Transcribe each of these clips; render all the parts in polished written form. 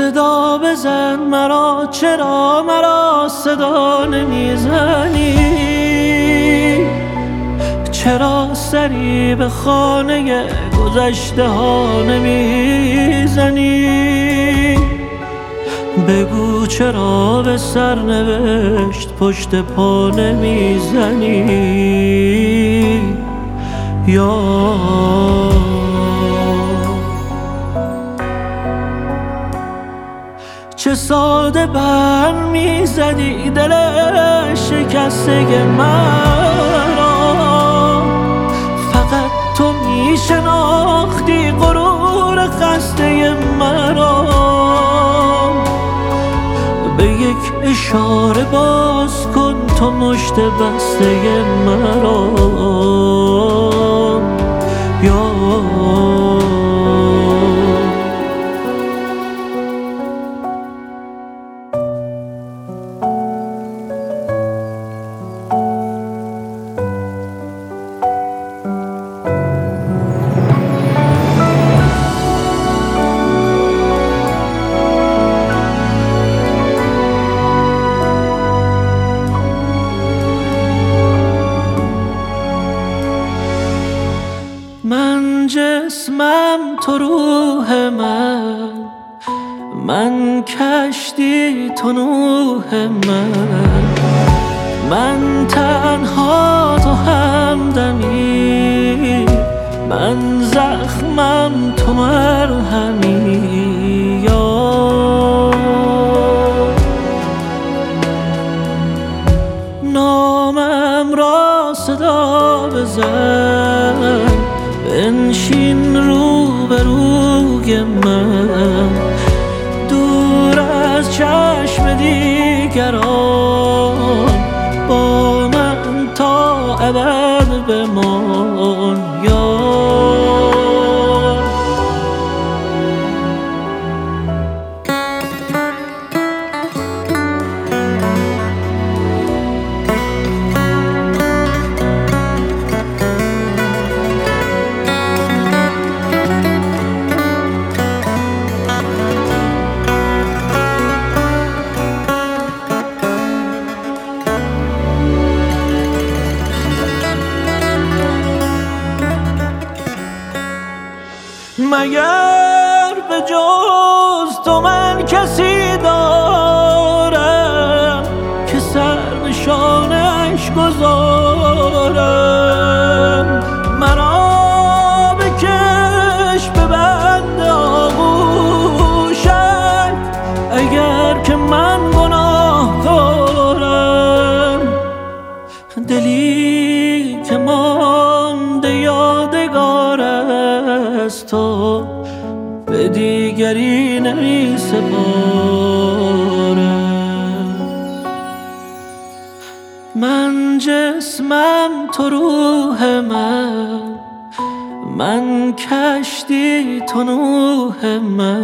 صدا بزن مرا، چرا مرا صدا نمیزنی؟ چرا سری به خانه گذشته ها نمیزنی؟ بگو چرا به سرنوشت پشت پا نمیزنی؟ یا چه ساده بر میزدی دل شکسته مرا، فقط تو میشناختی غرور خسته مرا. به یک اشاره باز کن تو مشت بسته مرا. یا من جسمم تو روح من کشتی تو نوح من تنها تو همدمی، من زخمم تو مرهمی. یا نامم را صدا بزن، بنشین روبروی من، دور از چشم دیگران، با من تا ابد بمان. یا مگر به جز تو من کسی دارم که سرنشانش گذارم؟ مرا بکش به بند آغوشت اگر که من گناهکارم. دلی که مانده یادگار از تو به دیگری نمی سپارم. من جسمم تو روح من کشتی تو نوح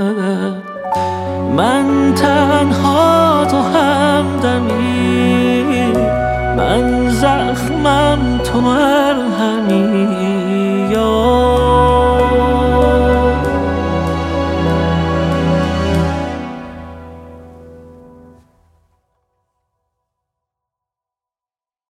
من تنها تو همدمی، من زخمم تو مرهمی.